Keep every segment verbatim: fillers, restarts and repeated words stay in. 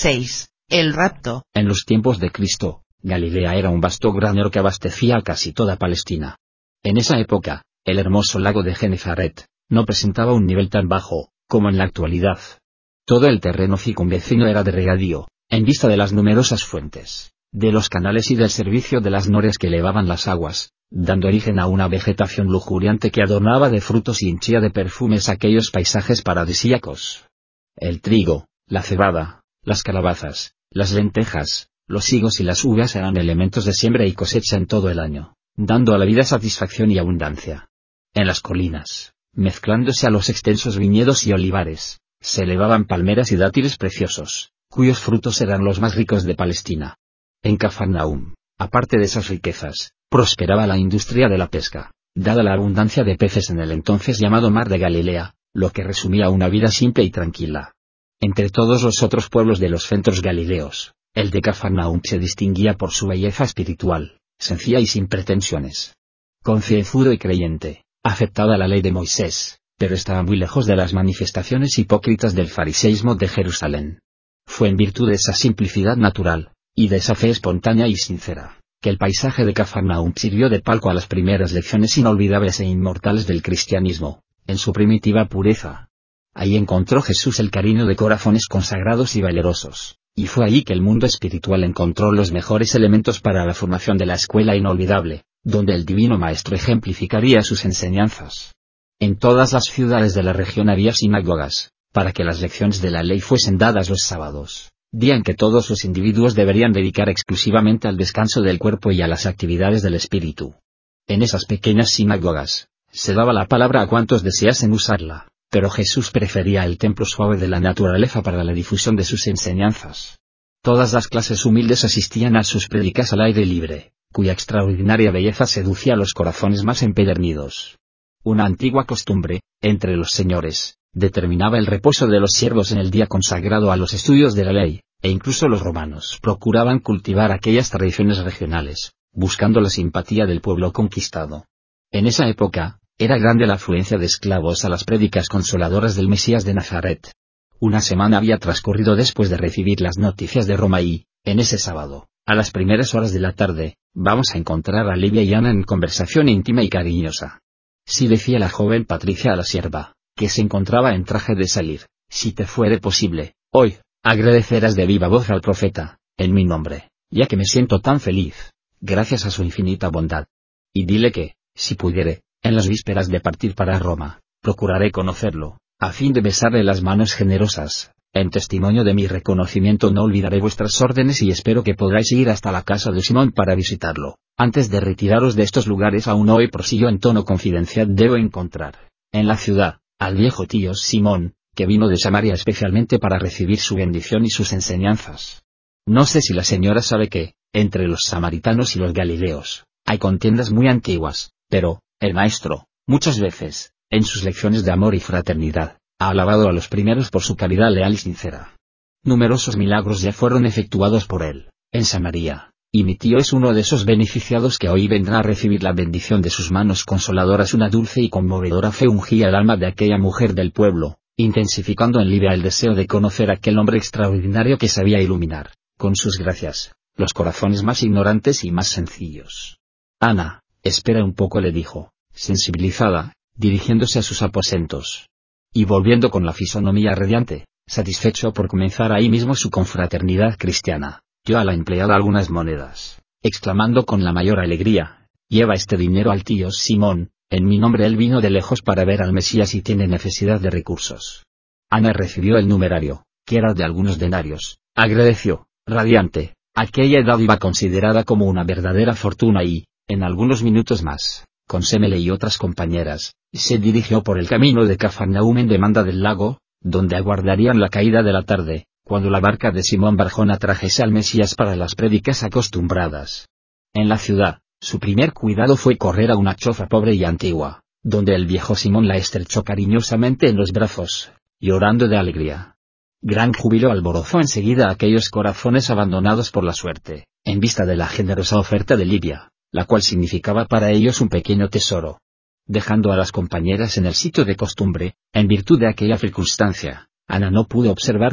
seis. El rapto. En los tiempos de Cristo, Galilea era un vasto granero que abastecía a casi toda Palestina. En esa época, el hermoso lago de Genezaret no presentaba un nivel tan bajo como en la actualidad. Todo el terreno circunvecino era de regadío, en vista de las numerosas fuentes, de los canales y del servicio de las norias que elevaban las aguas, dando origen a una vegetación lujuriante que adornaba de frutos y henchía de perfumes aquellos paisajes paradisíacos. El trigo, la cebada, las calabazas, las lentejas, los higos y las uvas eran elementos de siembra y cosecha en todo el año, dando a la vida satisfacción y abundancia. En las colinas, mezclándose a los extensos viñedos y olivares, se elevaban palmeras y dátiles preciosos, cuyos frutos eran los más ricos de Palestina. En Cafarnaúm, aparte de esas riquezas, prosperaba la industria de la pesca, dada la abundancia de peces en el entonces llamado Mar de Galilea, lo que resumía una vida simple y tranquila. Entre todos los otros pueblos de los centros galileos, el de Cafarnaúm se distinguía por su belleza espiritual, sencilla y sin pretensiones. Concienzudo y creyente, aceptaba la ley de Moisés, pero estaba muy lejos de las manifestaciones hipócritas del fariseísmo de Jerusalén. Fue en virtud de esa simplicidad natural, y de esa fe espontánea y sincera, que el paisaje de Cafarnaúm sirvió de palco a las primeras lecciones inolvidables e inmortales del cristianismo, en su primitiva pureza. Ahí encontró Jesús el cariño de corazones consagrados y valerosos, y fue ahí que el mundo espiritual encontró los mejores elementos para la formación de la escuela inolvidable, donde el divino maestro ejemplificaría sus enseñanzas. En todas las ciudades de la región había sinagogas, para que las lecciones de la ley fuesen dadas los sábados, día en que todos los individuos deberían dedicar exclusivamente al descanso del cuerpo y a las actividades del espíritu. En esas pequeñas sinagogas, se daba la palabra a cuantos deseasen usarla, pero Jesús prefería el templo suave de la naturaleza para la difusión de sus enseñanzas. Todas las clases humildes asistían a sus prédicas al aire libre, cuya extraordinaria belleza seducía a los corazones más empedernidos. Una antigua costumbre, entre los señores, determinaba el reposo de los siervos en el día consagrado a los estudios de la ley, e incluso los romanos procuraban cultivar aquellas tradiciones regionales, buscando la simpatía del pueblo conquistado. En esa época, era grande la afluencia de esclavos a las prédicas consoladoras del Mesías de Nazaret. Una semana había transcurrido después de recibir las noticias de Roma y, en ese sábado, a las primeras horas de la tarde, vamos a encontrar a Livia y Ana en conversación íntima y cariñosa. Si decía la joven Patricia a la sierva, que se encontraba en traje de salir, si te fuere posible, hoy, agradecerás de viva voz al profeta, en mi nombre, ya que me siento tan feliz, gracias a su infinita bondad. Y dile que, si pudiere, en las vísperas de partir para Roma, procuraré conocerlo, a fin de besarle las manos generosas. En testimonio de mi reconocimiento no olvidaré vuestras órdenes y espero que podáis ir hasta la casa de Simón para visitarlo. Antes de retiraros de estos lugares aún hoy, prosiguió en tono confidencial, debo encontrar, en la ciudad, al viejo tío Simón, que vino de Samaria especialmente para recibir su bendición y sus enseñanzas. No sé si la señora sabe que, entre los samaritanos y los galileos, hay contiendas muy antiguas, pero, el maestro, muchas veces, en sus lecciones de amor y fraternidad, ha alabado a los primeros por su caridad leal y sincera. Numerosos milagros ya fueron efectuados por él, en Samaria, y mi tío es uno de esos beneficiados que hoy vendrá a recibir la bendición de sus manos consoladoras. Una dulce y conmovedora fe ungía el alma de aquella mujer del pueblo, intensificando en Livia el deseo de conocer a aquel hombre extraordinario que sabía iluminar, con sus gracias, los corazones más ignorantes y más sencillos. Ana, espera un poco, le dijo, sensibilizada, dirigiéndose a sus aposentos. Y volviendo con la fisonomía radiante, satisfecho por comenzar ahí mismo su confraternidad cristiana, dio a la empleada algunas monedas, exclamando con la mayor alegría, lleva este dinero al tío Simón, en mi nombre él vino de lejos para ver al Mesías y tiene necesidad de recursos. Ana recibió el numerario, que era de algunos denarios, agradeció, radiante, aquella dádiva considerada como una verdadera fortuna y, en algunos minutos más, con Semele y otras compañeras, se dirigió por el camino de Cafarnaúm en demanda del lago, donde aguardarían la caída de la tarde, cuando la barca de Simón Barjona trajese al Mesías para las prédicas acostumbradas. En la ciudad, su primer cuidado fue correr a una choza pobre y antigua, donde el viejo Simón la estrechó cariñosamente en los brazos, llorando de alegría. Gran júbilo alborozó enseguida aquellos corazones abandonados por la suerte, en vista de la generosa oferta de Livia, la cual significaba para ellos un pequeño tesoro. Dejando a las compañeras en el sitio de costumbre, en virtud de aquella circunstancia, Ana no pudo observar que,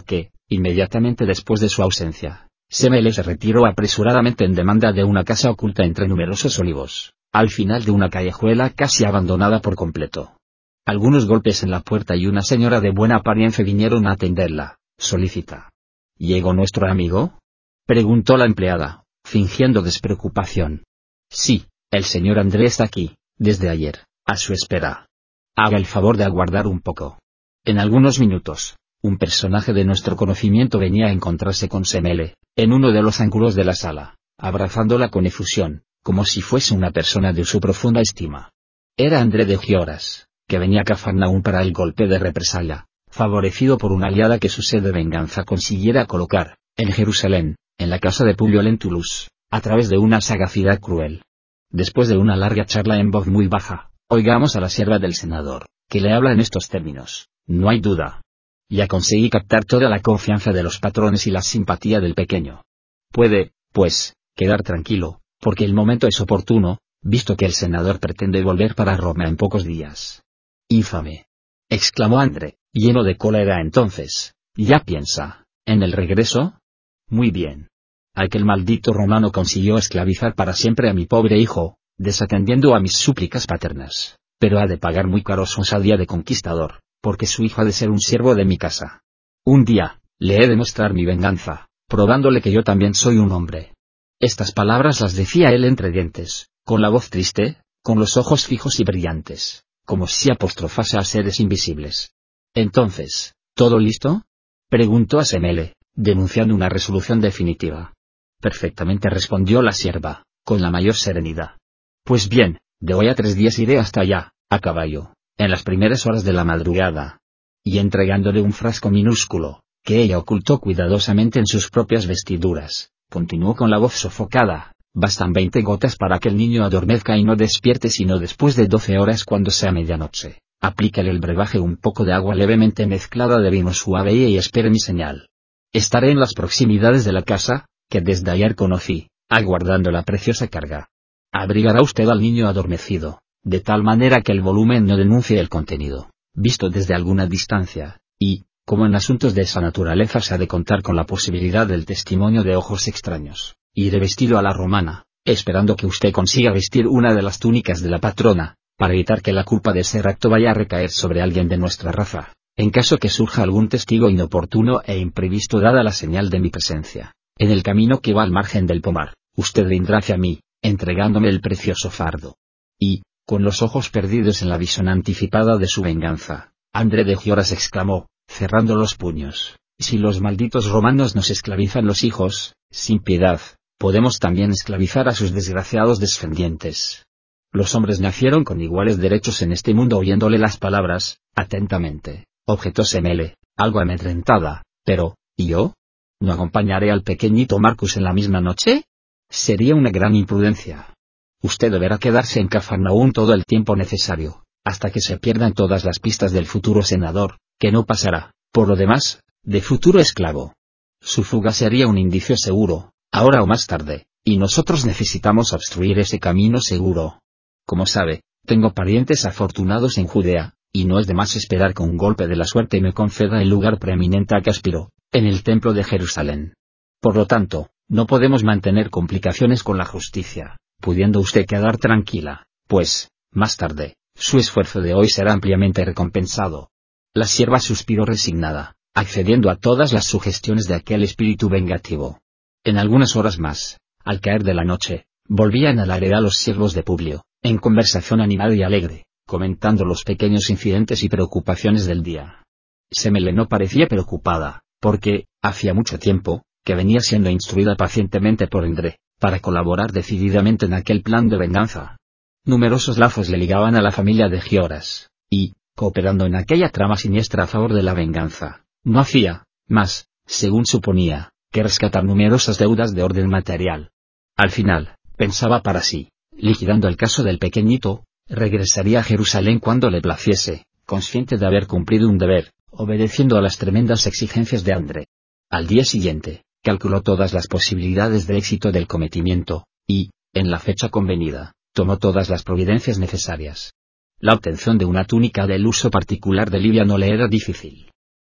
inmediatamente después de su ausencia, Semele se retiró apresuradamente en demanda de una casa oculta entre numerosos olivos, al final de una callejuela casi abandonada por completo. Algunos golpes en la puerta y una señora de buena apariencia vinieron a atenderla, solícita. ¿Llegó nuestro amigo?, preguntó la empleada, fingiendo despreocupación. Sí, el señor André está aquí, desde ayer, a su espera. Haga el favor de aguardar un poco. En algunos minutos, un personaje de nuestro conocimiento venía a encontrarse con Semele, en uno de los ángulos de la sala, abrazándola con efusión, como si fuese una persona de su profunda estima. Era André de Gioras, que venía a Cafarnaún para el golpe de represalia, favorecido por una aliada que su sed de venganza consiguiera colocar, en Jerusalén, en la casa de Publio Lentulus, a través de una sagacidad cruel. Después de una larga charla en voz muy baja, oigamos a la sierva del senador, que le habla en estos términos: no hay duda. Ya conseguí captar toda la confianza de los patrones y la simpatía del pequeño. Puede, pues, quedar tranquilo, porque el momento es oportuno, visto que el senador pretende volver para Roma en pocos días. Infame, exclamó André, lleno de cólera entonces. ¿Ya piensa en el regreso? Muy bien. Aquel maldito romano consiguió esclavizar para siempre a mi pobre hijo, desatendiendo a mis súplicas paternas, pero ha de pagar muy caro su osadía de conquistador, porque su hijo ha de ser un siervo de mi casa. Un día, le he de mostrar mi venganza, probándole que yo también soy un hombre. Estas palabras las decía él entre dientes, con la voz triste, con los ojos fijos y brillantes, como si apostrofase a seres invisibles. Entonces, ¿todo listo?, preguntó a Semele, denunciando una resolución definitiva. Perfectamente, respondió la sierva, con la mayor serenidad. Pues bien, de hoy a tres días iré hasta allá, a caballo, en las primeras horas de la madrugada. Y entregándole un frasco minúsculo, que ella ocultó cuidadosamente en sus propias vestiduras, continuó con la voz sofocada: bastan veinte gotas para que el niño adormezca y no despierte sino después de doce horas cuando sea medianoche. Aplícale el brebaje un poco de agua levemente mezclada de vino suave y espere mi señal. Estaré en las proximidades de la casa, que desde ayer conocí, aguardando la preciosa carga. Abrigará usted al niño adormecido, de tal manera que el volumen no denuncie el contenido, visto desde alguna distancia, y, como en asuntos de esa naturaleza se ha de contar con la posibilidad del testimonio de ojos extraños, iré vestido a la romana, esperando que usted consiga vestir una de las túnicas de la patrona, para evitar que la culpa de ese acto vaya a recaer sobre alguien de nuestra raza, en caso que surja algún testigo inoportuno e imprevisto dada la señal de mi presencia. En el camino que va al margen del pomar, usted vendrá hacia mí, entregándome el precioso fardo. Y, con los ojos perdidos en la visión anticipada de su venganza, André de Gioras exclamó, cerrando los puños: si los malditos romanos nos esclavizan los hijos, sin piedad, podemos también esclavizar a sus desgraciados descendientes. Los hombres nacieron con iguales derechos en este mundo. Oyéndole las palabras, atentamente, objetó Semele, algo amedrentada, pero, ¿y yo? ¿No acompañaré al pequeñito Marcus en la misma noche? Sería una gran imprudencia. Usted deberá quedarse en Cafarnaún todo el tiempo necesario, hasta que se pierdan todas las pistas del futuro senador, que no pasará, por lo demás, de futuro esclavo. Su fuga sería un indicio seguro, ahora o más tarde, y nosotros necesitamos obstruir ese camino seguro. Como sabe, tengo parientes afortunados en Judea, y no es de más esperar que un golpe de la suerte me conceda el lugar preeminente a que aspiro, en el templo de Jerusalén. Por lo tanto, no podemos mantener complicaciones con la justicia, pudiendo usted quedar tranquila, pues, más tarde, su esfuerzo de hoy será ampliamente recompensado. La sierva suspiró resignada, accediendo a todas las sugestiones de aquel espíritu vengativo. En algunas horas más, al caer de la noche, volvían a la hereda los siervos de Publio, en conversación animada y alegre, comentando los pequeños incidentes y preocupaciones del día. Semele no parecía preocupada, porque, hacía mucho tiempo, que venía siendo instruida pacientemente por André, para colaborar decididamente en aquel plan de venganza. Numerosos lazos le ligaban a la familia de Gioras, y, cooperando en aquella trama siniestra a favor de la venganza, no hacía, más, según suponía, que rescatar numerosas deudas de orden material. Al final, pensaba para sí, liquidando el caso del pequeñito, regresaría a Jerusalén cuando le placiese, consciente de haber cumplido un deber, obedeciendo a las tremendas exigencias de André. Al día siguiente, calculó todas las posibilidades de éxito del cometimiento, y, en la fecha convenida, tomó todas las providencias necesarias. La obtención de una túnica del uso particular de Livia no le era difícil.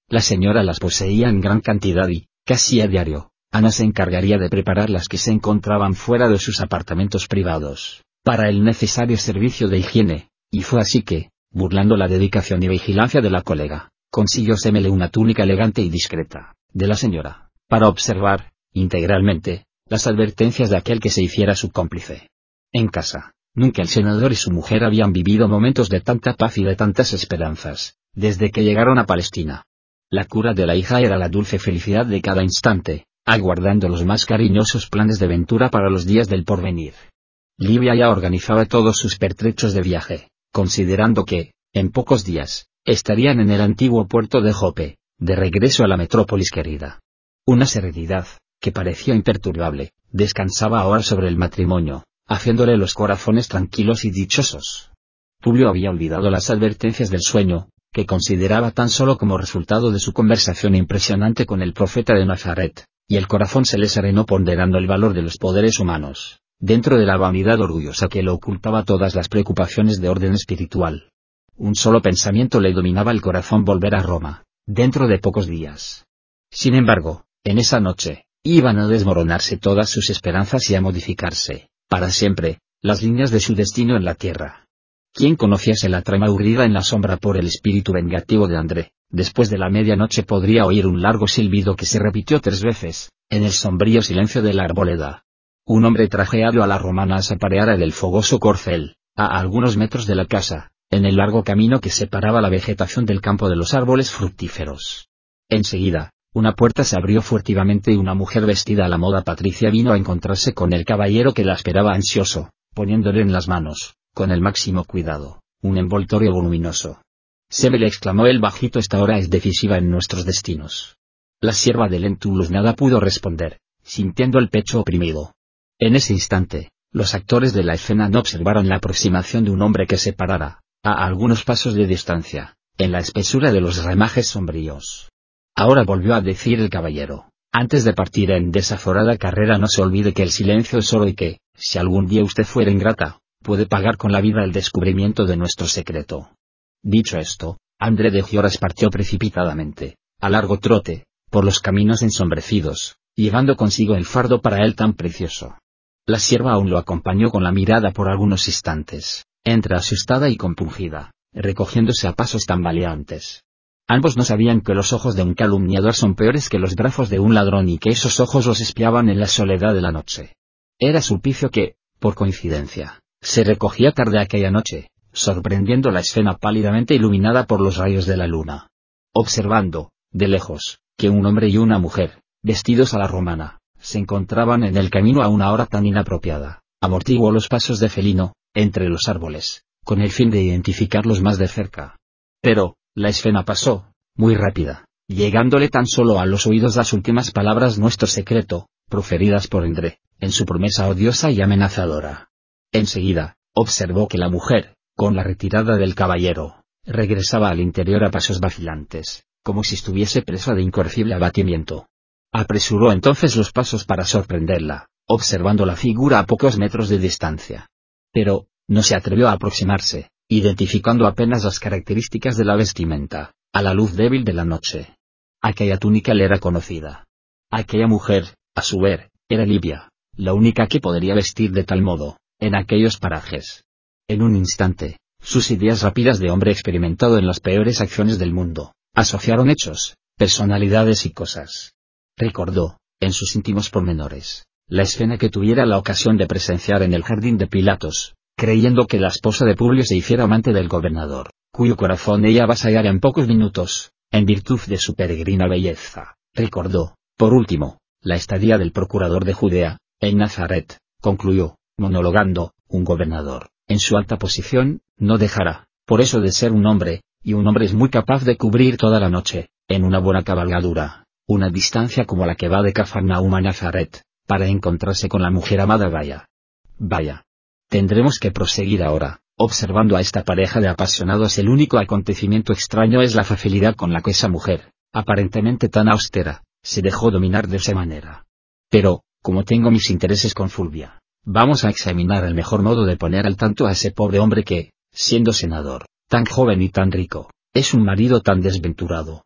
La señora las poseía en gran cantidad y, casi a diario, Ana se encargaría de preparar las que se encontraban fuera de sus apartamentos privados, para el necesario servicio de higiene, y fue así que, burlando la dedicación y vigilancia de la colega, consiguiósemele una túnica elegante y discreta, de la señora, para observar, integralmente, las advertencias de aquel que se hiciera su cómplice. En casa, nunca el senador y su mujer habían vivido momentos de tanta paz y de tantas esperanzas, desde que llegaron a Palestina. La cura de la hija era la dulce felicidad de cada instante, aguardando los más cariñosos planes de ventura para los días del porvenir. Livia ya organizaba todos sus pertrechos de viaje, considerando que, en pocos días, estarían en el antiguo puerto de Jope, de regreso a la metrópolis querida. Una serenidad, que parecía imperturbable, descansaba ahora sobre el matrimonio, haciéndole los corazones tranquilos y dichosos. Publio había olvidado las advertencias del sueño, que consideraba tan solo como resultado de su conversación impresionante con el profeta de Nazaret, y el corazón se le serenó ponderando el valor de los poderes humanos, dentro de la vanidad orgullosa que le ocultaba todas las preocupaciones de orden espiritual. Un solo pensamiento le dominaba el corazón: volver a Roma, dentro de pocos días. Sin embargo, en esa noche, iban a desmoronarse todas sus esperanzas y a modificarse, para siempre, las líneas de su destino en la tierra. Quien conociese la trama urdida en la sombra por el espíritu vengativo de André, después de la medianoche podría oír un largo silbido que se repitió tres veces, en el sombrío silencio de la arboleda. Un hombre trajeado a la romana se apareara del fogoso corcel, a algunos metros de la casa, en el largo camino que separaba la vegetación del campo de los árboles fructíferos. Enseguida, una puerta se abrió furtivamente y una mujer vestida a la moda patricia vino a encontrarse con el caballero que la esperaba ansioso, poniéndole en las manos, con el máximo cuidado, un envoltorio voluminoso. «Se me», le exclamó el bajito, «esta hora es decisiva en nuestros destinos». La sierva de Lentulus nada pudo responder, sintiendo el pecho oprimido. En ese instante, los actores de la escena no observaron la aproximación de un hombre que se parara, a algunos pasos de distancia, en la espesura de los ramajes sombríos. Ahora volvió a decir el caballero: «Antes de partir en desaforada carrera no se olvide que el silencio es oro y que, si algún día usted fuera ingrata, puede pagar con la vida el descubrimiento de nuestro secreto». Dicho esto, André de Gioras partió precipitadamente, a largo trote, por los caminos ensombrecidos, llevando consigo el fardo para él tan precioso. La sierva aún lo acompañó con la mirada por algunos instantes, entre asustada y compungida, recogiéndose a pasos tambaleantes. Ambos no sabían que los ojos de un calumniador son peores que los brazos de un ladrón y que esos ojos los espiaban en la soledad de la noche. Era Sulpicio que, por coincidencia, se recogía tarde aquella noche, sorprendiendo la escena pálidamente iluminada por los rayos de la luna. Observando, de lejos, que un hombre y una mujer, vestidos a la romana, se encontraban en el camino a una hora tan inapropiada, amortiguó los pasos de felino, entre los árboles, con el fin de identificarlos más de cerca. Pero, la escena pasó, muy rápida, llegándole tan solo a los oídos las últimas palabras: «nuestro secreto», proferidas por André, en su promesa odiosa y amenazadora. Enseguida, observó que la mujer, con la retirada del caballero, regresaba al interior a pasos vacilantes, como si estuviese presa de incorregible abatimiento. Apresuró entonces los pasos para sorprenderla, observando la figura a pocos metros de distancia. Pero, no se atrevió a aproximarse, identificando apenas las características de la vestimenta, a la luz débil de la noche. Aquella túnica le era conocida. Aquella mujer, a su vez, era Livia, la única que podría vestir de tal modo, en aquellos parajes. En un instante, sus ideas rápidas de hombre experimentado en las peores acciones del mundo, asociaron hechos, personalidades y cosas. Recordó, en sus íntimos pormenores, la escena que tuviera la ocasión de presenciar en el jardín de Pilatos, creyendo que la esposa de Publio se hiciera amante del gobernador, cuyo corazón ella avasallara en pocos minutos, en virtud de su peregrina belleza. Recordó, por último, la estadía del procurador de Judea, en Nazaret, concluyó, monologando: «Un gobernador, en su alta posición, no dejará, por eso de ser un hombre, y un hombre es muy capaz de cubrir toda la noche, en una buena cabalgadura, una distancia como la que va de Cafarnaúm a Nazaret, para encontrarse con la mujer amada. Vaya. Vaya. Tendremos que proseguir ahora, observando a esta pareja de apasionados. El único acontecimiento extraño es la facilidad con la que esa mujer, aparentemente tan austera, se dejó dominar de esa manera. Pero, como tengo mis intereses con Fulvia, vamos a examinar el mejor modo de poner al tanto a ese pobre hombre que, siendo senador, tan joven y tan rico, es un marido tan desventurado».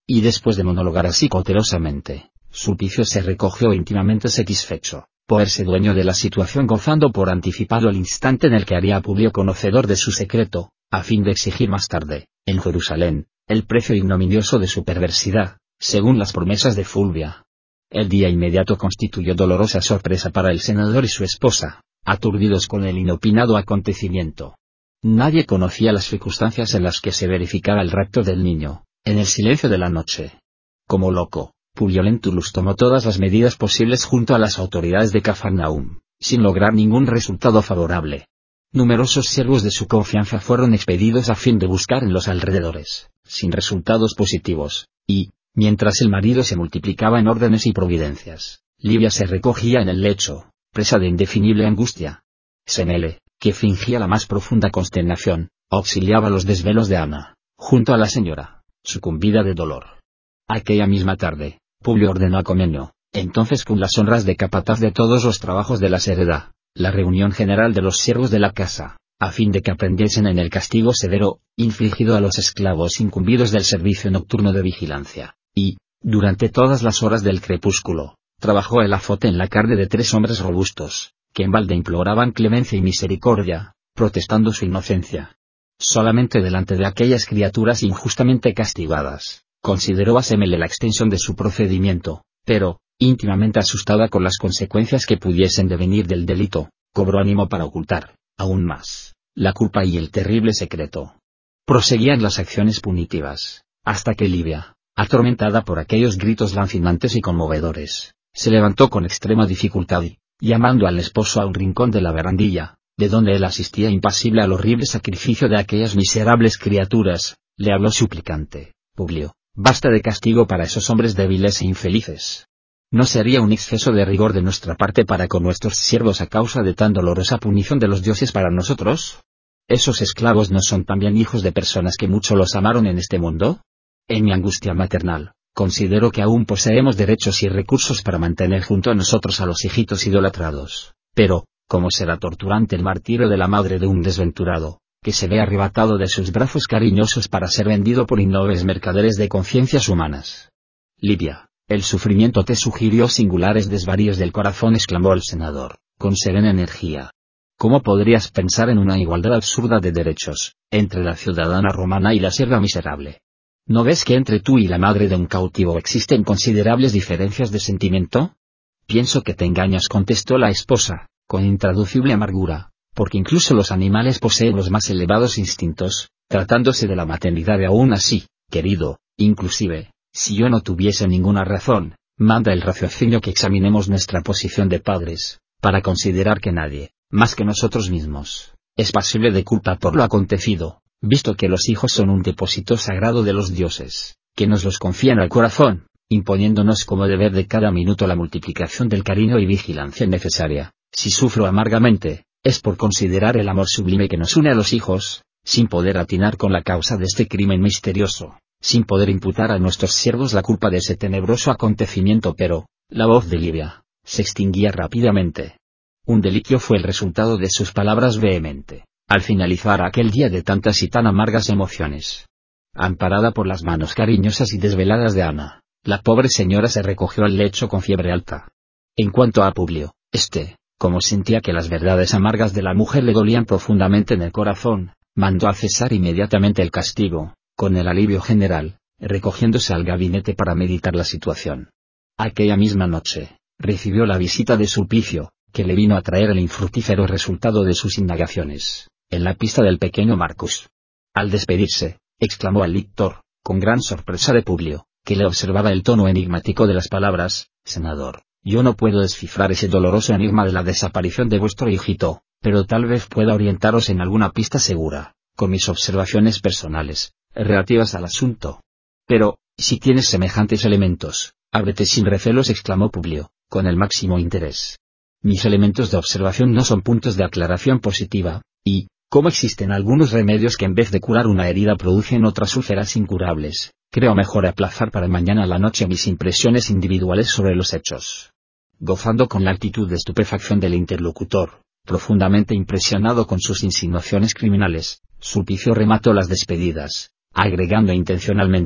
Y después de monologar así cautelosamente, Sulpicio se recogió íntimamente satisfecho, por verse dueño de la situación, gozando por anticipado el instante en el que haría a Publio conocedor de su secreto, a fin de exigir más tarde, en Jerusalén, el precio ignominioso de su perversidad, según las promesas de Fulvia. El día inmediato constituyó dolorosa sorpresa para el senador y su esposa, aturdidos con el inopinado acontecimiento. Nadie conocía las circunstancias en las que se verificaba el rapto del niño, en el silencio de la noche. Como loco, Publio Lentulus tomó todas las medidas posibles junto a las autoridades de Cafarnaúm, sin lograr ningún resultado favorable. Numerosos siervos de su confianza fueron expedidos a fin de buscar en los alrededores, sin resultados positivos, y, mientras el marido se multiplicaba en órdenes y providencias, Livia se recogía en el lecho, presa de indefinible angustia. Semele, que fingía la más profunda consternación, auxiliaba los desvelos de Ana, junto a la señora, sucumbida de dolor. Aquella misma tarde, Publio ordenó a Comenio, entonces con las honras de capataz de todos los trabajos de la Sereda, la reunión general de los siervos de la casa, a fin de que aprendiesen en el castigo severo, infligido a los esclavos incumbidos del servicio nocturno de vigilancia, y, durante todas las horas del crepúsculo, trabajó el azote en la carne de tres hombres robustos, que en balde imploraban clemencia y misericordia, protestando su inocencia. Solamente delante de aquellas criaturas injustamente castigadas, consideró a Semele la extensión de su procedimiento, pero, íntimamente asustada con las consecuencias que pudiesen devenir del delito, cobró ánimo para ocultar, aún más, la culpa y el terrible secreto. Proseguían las acciones punitivas, hasta que Livia, atormentada por aquellos gritos lancinantes y conmovedores, se levantó con extrema dificultad y, llamando al esposo a un rincón de la barandilla, de donde él asistía impasible al horrible sacrificio de aquellas miserables criaturas, le habló suplicante: Publio, basta de castigo para esos hombres débiles e infelices. ¿No sería un exceso de rigor de nuestra parte para con nuestros siervos a causa de tan dolorosa punición de los dioses para nosotros? ¿Esos esclavos no son también hijos de personas que mucho los amaron en este mundo? En mi angustia maternal, considero que aún poseemos derechos y recursos para mantener junto a nosotros a los hijitos idolatrados, pero, ¿cómo será torturante el martirio de la madre de un desventurado, que se ve arrebatado de sus brazos cariñosos para ser vendido por innobles mercaderes de conciencias humanas? Livia, el sufrimiento te sugirió singulares desvaríos del corazón, exclamó el senador, con serena energía. ¿Cómo podrías pensar en una igualdad absurda de derechos, entre la ciudadana romana y la sierva miserable? ¿No ves que entre tú y la madre de un cautivo existen considerables diferencias de sentimiento? Pienso que te engañas, contestó la esposa, con intraducible amargura, porque incluso los animales poseen los más elevados instintos, tratándose de la maternidad, y aún así, querido, inclusive, si yo no tuviese ninguna razón, manda el raciocinio que examinemos nuestra posición de padres, para considerar que nadie, más que nosotros mismos, es pasible de culpa por lo acontecido, visto que los hijos son un depósito sagrado de los dioses, que nos los confían al corazón, imponiéndonos como deber de cada minuto la multiplicación del cariño y vigilancia necesaria. Si sufro amargamente, es por considerar el amor sublime que nos une a los hijos, sin poder atinar con la causa de este crimen misterioso, sin poder imputar a nuestros siervos la culpa de ese tenebroso acontecimiento. Pero, la voz de Livia, se extinguía rápidamente. Un deliquio fue el resultado de sus palabras vehemente, al finalizar aquel día de tantas y tan amargas emociones. Amparada por las manos cariñosas y desveladas de Ana, la pobre señora se recogió al lecho con fiebre alta. En cuanto a Publio, este, como sentía que las verdades amargas de la mujer le dolían profundamente en el corazón, mandó a cesar inmediatamente el castigo, con el alivio general, recogiéndose al gabinete para meditar la situación. Aquella misma noche, recibió la visita de Sulpicio, que le vino a traer el infructífero resultado de sus indagaciones, en la pista del pequeño Marcus. Al despedirse, exclamó al lictor, con gran sorpresa de Publio, que le observaba el tono enigmático de las palabras: senador, yo no puedo descifrar ese doloroso enigma de la desaparición de vuestro hijito, pero tal vez pueda orientaros en alguna pista segura, con mis observaciones personales, relativas al asunto. Pero, si tienes semejantes elementos, ábrete sin recelos, exclamó Publio, con el máximo interés. Mis elementos de observación no son puntos de aclaración positiva, y, como existen algunos remedios que en vez de curar una herida producen otras úlceras incurables, creo mejor aplazar para mañana a la noche mis impresiones individuales sobre los hechos. Gozando con la actitud de estupefacción del interlocutor, profundamente impresionado con sus insinuaciones criminales, Sulpicio remató las despedidas, agregando intencionalmente: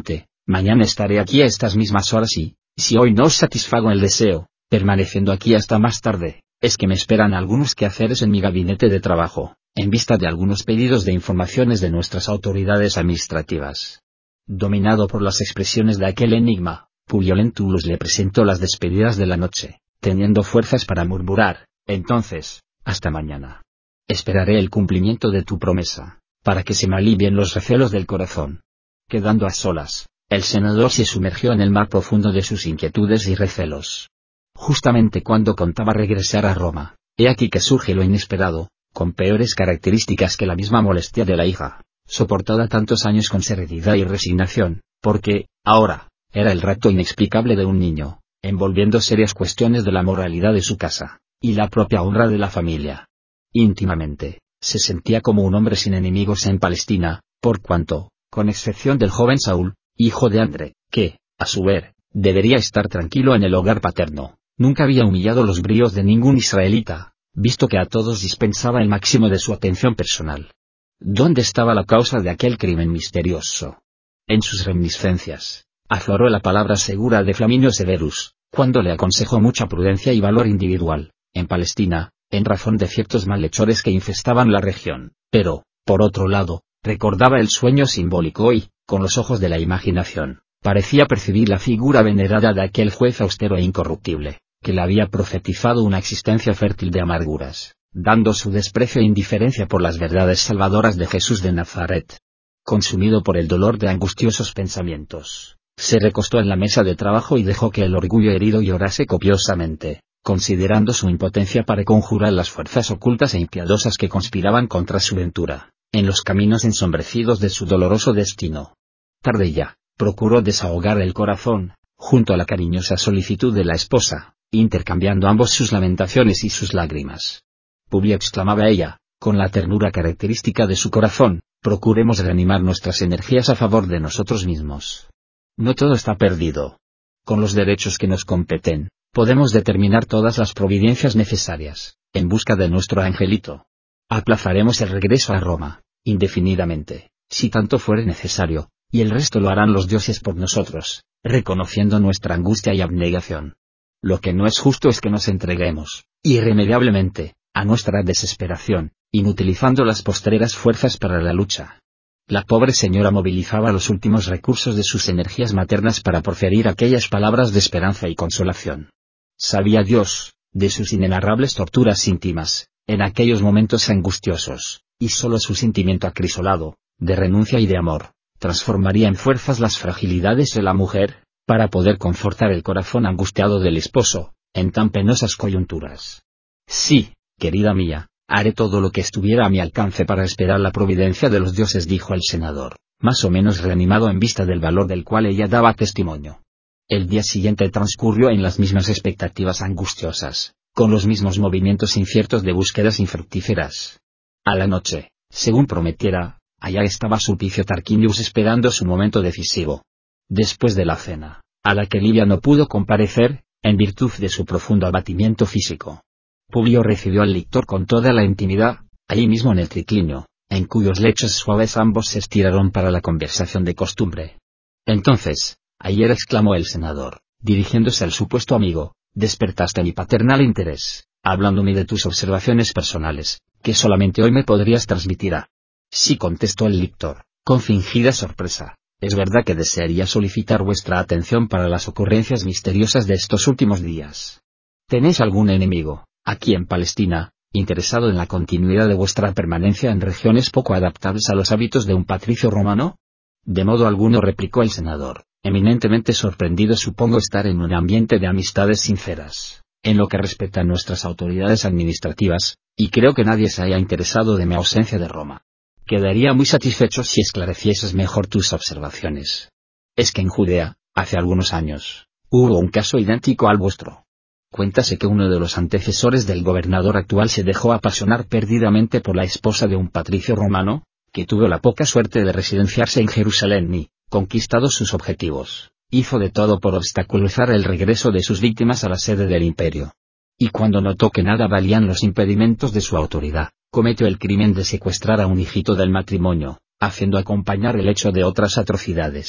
Mañana estaré aquí a estas mismas horas y, si hoy no os satisfago el deseo, permaneciendo aquí hasta más tarde, es que me esperan algunos quehaceres en mi gabinete de trabajo, en vista de algunos pedidos de informaciones de nuestras autoridades administrativas. Dominado por las expresiones de aquel enigma, Publio Lentulus le presentó las despedidas de la noche, teniendo fuerzas para murmurar: entonces, hasta mañana. Esperaré el cumplimiento de tu promesa, para que se me alivien los recelos del corazón. Quedando a solas, el senador se sumergió en el mar profundo de sus inquietudes y recelos. Justamente cuando contaba regresar a Roma, he aquí que surge lo inesperado, con peores características que la misma molestia de la hija, soportada tantos años con serenidad y resignación, porque, ahora, era el rapto inexplicable de un niño, envolviendo serias cuestiones de la moralidad de su casa, y la propia honra de la familia. Íntimamente, se sentía como un hombre sin enemigos en Palestina, por cuanto, con excepción del joven Saúl, hijo de Andre, que, a su ver, debería estar tranquilo en el hogar paterno, nunca había humillado los bríos de ningún israelita, visto que a todos dispensaba el máximo de su atención personal. ¿Dónde estaba la causa de aquel crimen misterioso? En sus reminiscencias, afloró la palabra segura de Flaminio Severus, cuando le aconsejó mucha prudencia y valor individual, en Palestina, en razón de ciertos malhechores que infestaban la región, pero, por otro lado, recordaba el sueño simbólico y, con los ojos de la imaginación, parecía percibir la figura venerada de aquel juez austero e incorruptible, que le había profetizado una existencia fértil de amarguras, dando su desprecio e indiferencia por las verdades salvadoras de Jesús de Nazaret. Consumido por el dolor de angustiosos pensamientos, se recostó en la mesa de trabajo y dejó que el orgullo herido llorase copiosamente, considerando su impotencia para conjurar las fuerzas ocultas e impiadosas que conspiraban contra su ventura, en los caminos ensombrecidos de su doloroso destino. Tarde ya, procuró desahogar el corazón, junto a la cariñosa solicitud de la esposa, intercambiando ambos sus lamentaciones y sus lágrimas. Publio, exclamaba ella, con la ternura característica de su corazón, procuremos reanimar nuestras energías a favor de nosotros mismos. No todo está perdido. Con los derechos que nos competen, podemos determinar todas las providencias necesarias, en busca de nuestro angelito. Aplazaremos el regreso a Roma, indefinidamente, si tanto fuere necesario, y el resto lo harán los dioses por nosotros, reconociendo nuestra angustia y abnegación. Lo que no es justo es que nos entreguemos, irremediablemente, a nuestra desesperación, inutilizando las postreras fuerzas para la lucha. La pobre señora movilizaba los últimos recursos de sus energías maternas para proferir aquellas palabras de esperanza y consolación. Sabía Dios, de sus inenarrables torturas íntimas, en aquellos momentos angustiosos, y solo su sentimiento acrisolado, de renuncia y de amor, transformaría en fuerzas las fragilidades de la mujer, para poder confortar el corazón angustiado del esposo, en tan penosas coyunturas. Sí, querida mía, haré todo lo que estuviera a mi alcance para esperar la providencia de los dioses, dijo el senador, más o menos reanimado en vista del valor del cual ella daba testimonio. El día siguiente transcurrió en las mismas expectativas angustiosas, con los mismos movimientos inciertos de búsquedas infructíferas. A la noche, según prometiera, allá estaba Sulpicio Tarquinius esperando su momento decisivo. Después de la cena, a la que Livia no pudo comparecer, en virtud de su profundo abatimiento físico, Publio recibió al lictor con toda la intimidad, allí mismo en el triclinio, en cuyos lechos suaves ambos se estiraron para la conversación de costumbre. Entonces, ayer, exclamó el senador, dirigiéndose al supuesto amigo, despertaste mi paternal interés, hablándome de tus observaciones personales, que solamente hoy me podrías transmitir a... Sí, contestó el lictor, con fingida sorpresa, es verdad que desearía solicitar vuestra atención para las ocurrencias misteriosas de estos últimos días. ¿Tenéis algún enemigo, aquí en Palestina, interesado en la continuidad de vuestra permanencia en regiones poco adaptables a los hábitos de un patricio romano? De modo alguno, replicó el senador, eminentemente sorprendido. Supongo estar en un ambiente de amistades sinceras, en lo que respecta a nuestras autoridades administrativas, y creo que nadie se haya interesado de mi ausencia de Roma. Quedaría muy satisfecho si esclarecieses mejor tus observaciones. Es que en Judea, hace algunos años, hubo un caso idéntico al vuestro. Cuéntase que uno de los antecesores del gobernador actual se dejó apasionar perdidamente por la esposa de un patricio romano, que tuvo la poca suerte de residenciarse en Jerusalén y, conquistados sus objetivos, hizo de todo por obstaculizar el regreso de sus víctimas a la sede del imperio. Y cuando notó que nada valían los impedimentos de su autoridad, cometió el crimen de secuestrar a un hijito del matrimonio, haciendo acompañar el hecho de otras atrocidades,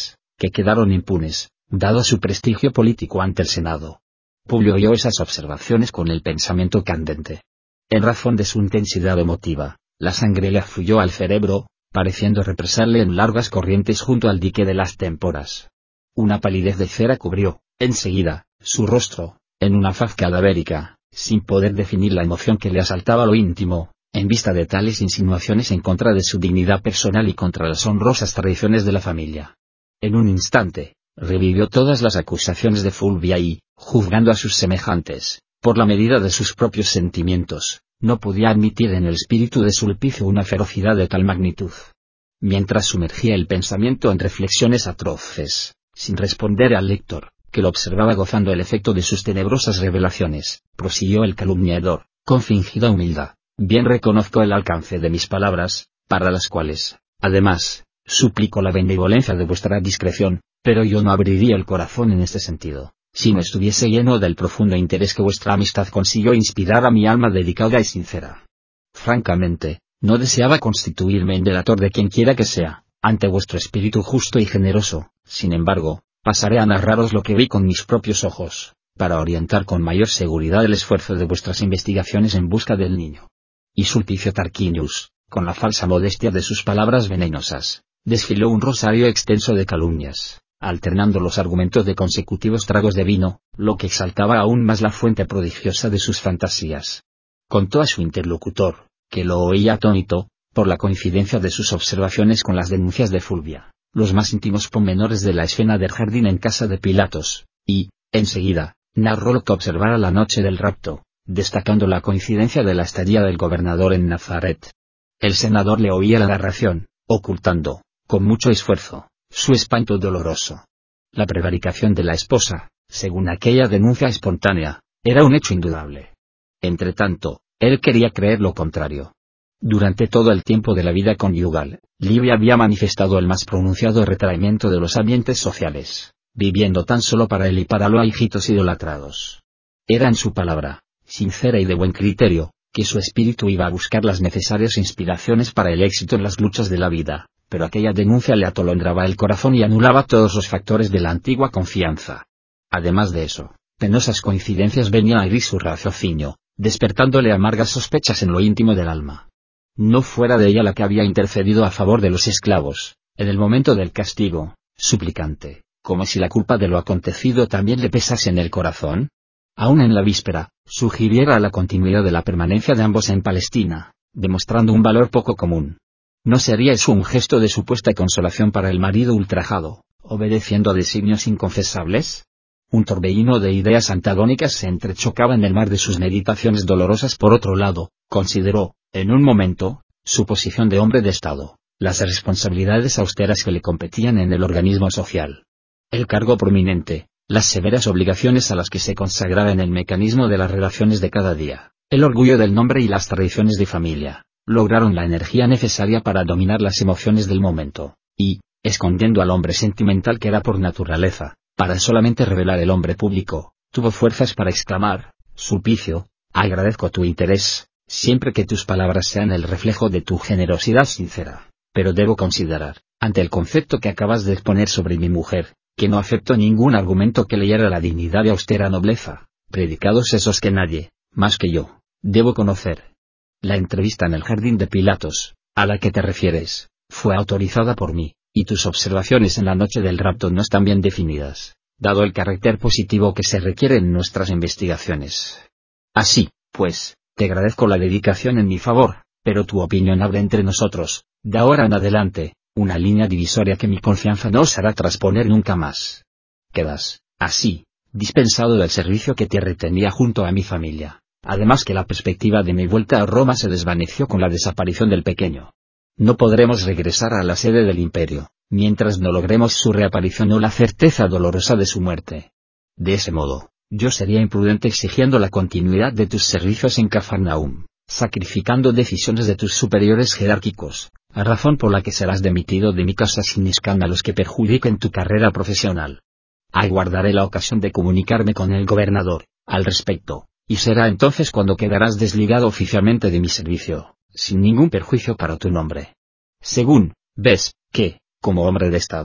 que quedaron impunes, dado su prestigio político ante el Senado. Publio oyó esas observaciones con el pensamiento candente. En razón de su intensidad emotiva, la sangre le afluyó al cerebro, pareciendo represarle en largas corrientes junto al dique de las témporas. Una palidez de cera cubrió, enseguida, su rostro, en una faz cadavérica, sin poder definir la emoción que le asaltaba a lo íntimo, en vista de tales insinuaciones en contra de su dignidad personal y contra las honrosas tradiciones de la familia. En un instante, revivió todas las acusaciones de Fulvia y, juzgando a sus semejantes, por la medida de sus propios sentimientos, no podía admitir en el espíritu de Sulpicio una ferocidad de tal magnitud. Mientras sumergía el pensamiento en reflexiones atroces, sin responder al lector, que lo observaba gozando el efecto de sus tenebrosas revelaciones, prosiguió el calumniador, con fingida humildad: bien reconozco el alcance de mis palabras, para las cuales, además, suplico la benevolencia de vuestra discreción, pero yo no abriría el corazón en este sentido, si no estuviese lleno del profundo interés que vuestra amistad consiguió inspirar a mi alma dedicada y sincera. Francamente, no deseaba constituirme en delator de quien quiera que sea, ante vuestro espíritu justo y generoso. Sin embargo, pasaré a narraros lo que vi con mis propios ojos, para orientar con mayor seguridad el esfuerzo de vuestras investigaciones en busca del niño. Y Sulpicio Tarquinius, con la falsa modestia de sus palabras venenosas, desfiló un rosario extenso de calumnias, alternando los argumentos de consecutivos tragos de vino, lo que exaltaba aún más la fuente prodigiosa de sus fantasías. Contó a su interlocutor, que lo oía atónito, por la coincidencia de sus observaciones con las denuncias de Fulvia, los más íntimos pormenores de la escena del jardín en casa de Pilatos, y, enseguida, narró lo que observara la noche del rapto, destacando la coincidencia de la estadía del gobernador en Nazaret. El senador le oía la narración, ocultando, con mucho esfuerzo, su espanto doloroso. La prevaricación de la esposa, según aquella denuncia espontánea, era un hecho indudable. Entretanto, él quería creer lo contrario. Durante todo el tiempo de la vida conyugal, Livia había manifestado el más pronunciado retraimiento de los ambientes sociales, viviendo tan solo para él y para los hijitos idolatrados. Era en su palabra, sincera y de buen criterio, que su espíritu iba a buscar las necesarias inspiraciones para el éxito en las luchas de la vida, pero aquella denuncia le atolondraba el corazón y anulaba todos los factores de la antigua confianza. Además de eso, penosas coincidencias venían a herir su raciocinio, despertándole amargas sospechas en lo íntimo del alma. No fuera de ella la que había intercedido a favor de los esclavos, en el momento del castigo, suplicante, como si la culpa de lo acontecido también le pesase en el corazón. Aún en la víspera, sugiriera la continuidad de la permanencia de ambos en Palestina, demostrando un valor poco común. ¿No sería eso un gesto de supuesta consolación para el marido ultrajado, obedeciendo a designios inconfesables? Un torbellino de ideas antagónicas se entrechocaba en el mar de sus meditaciones dolorosas. Por otro lado, consideró, en un momento, su posición de hombre de Estado, las responsabilidades austeras que le competían en el organismo social. El cargo prominente, las severas obligaciones a las que se consagraba en el mecanismo de las relaciones de cada día, el orgullo del nombre y las tradiciones de familia, lograron la energía necesaria para dominar las emociones del momento, y, escondiendo al hombre sentimental que era por naturaleza, para solamente revelar el hombre público, tuvo fuerzas para exclamar: Sulpicio, agradezco tu interés, siempre que tus palabras sean el reflejo de tu generosidad sincera, pero debo considerar, ante el concepto que acabas de exponer sobre mi mujer, que no acepto ningún argumento que le hiera la dignidad y austera nobleza, predicados esos que nadie, más que yo, debo conocer. La entrevista en el jardín de Pilatos, a la que te refieres, fue autorizada por mí, y tus observaciones en la noche del rapto no están bien definidas, dado el carácter positivo que se requiere en nuestras investigaciones. Así, pues, te agradezco la dedicación en mi favor, pero tu opinión abre entre nosotros, de ahora en adelante, una línea divisoria que mi confianza no osará trasponer nunca más. Quedas, así, dispensado del servicio que te retenía junto a mi familia, además que la perspectiva de mi vuelta a Roma se desvaneció con la desaparición del pequeño. No podremos regresar a la sede del imperio, mientras no logremos su reaparición o la certeza dolorosa de su muerte. De ese modo, yo sería imprudente exigiendo la continuidad de tus servicios en Cafarnaúm, sacrificando decisiones de tus superiores jerárquicos, a razón por la que serás demitido de mi casa sin escándalos que perjudiquen tu carrera profesional. Aguardaré la ocasión de comunicarme con el gobernador al respecto, y será entonces cuando quedarás desligado oficialmente de mi servicio, sin ningún perjuicio para tu nombre. Según ves, que, como hombre de Estado,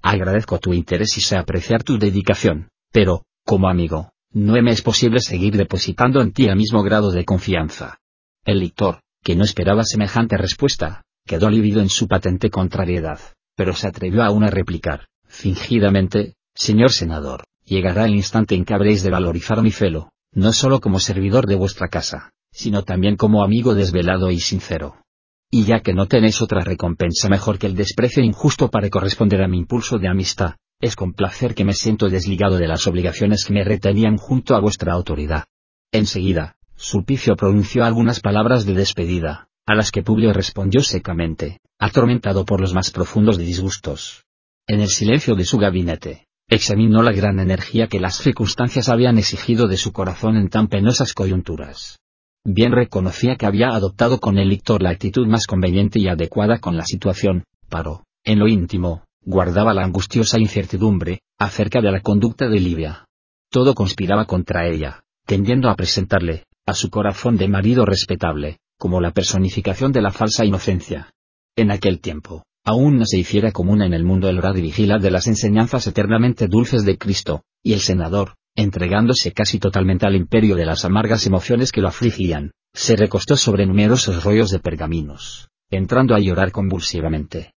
Agradezco tu interés y sé apreciar tu dedicación, pero, como amigo, no me es posible seguir depositando en ti el mismo grado de confianza. El lector, que no esperaba semejante respuesta, quedó lívido en su patente contrariedad, pero se atrevió aún a replicar, fingidamente: señor senador, llegará el instante en que habréis de valorizar mi celo, no solo como servidor de vuestra casa, sino también como amigo desvelado y sincero. Y ya que no tenéis otra recompensa mejor que el desprecio injusto para corresponder a mi impulso de amistad, es con placer que me siento desligado de las obligaciones que me retenían junto a vuestra autoridad. Enseguida, Sulpicio pronunció algunas palabras de despedida, a las que Publio respondió secamente, atormentado por los más profundos disgustos. En el silencio de su gabinete, examinó la gran energía que las circunstancias habían exigido de su corazón en tan penosas coyunturas. Bien reconocía que había adoptado con el lictor la actitud más conveniente y adecuada con la situación, pero, en lo íntimo, guardaba la angustiosa incertidumbre acerca de la conducta de Livia. Todo conspiraba contra ella, tendiendo a presentarle, a su corazón de marido respetable, como la personificación de la falsa inocencia. En aquel tiempo, aún no se hiciera común en el mundo el orar y vigilar de las enseñanzas eternamente dulces de Cristo, y el senador, entregándose casi totalmente al imperio de las amargas emociones que lo afligían, se recostó sobre numerosos rollos de pergaminos, entrando a llorar convulsivamente.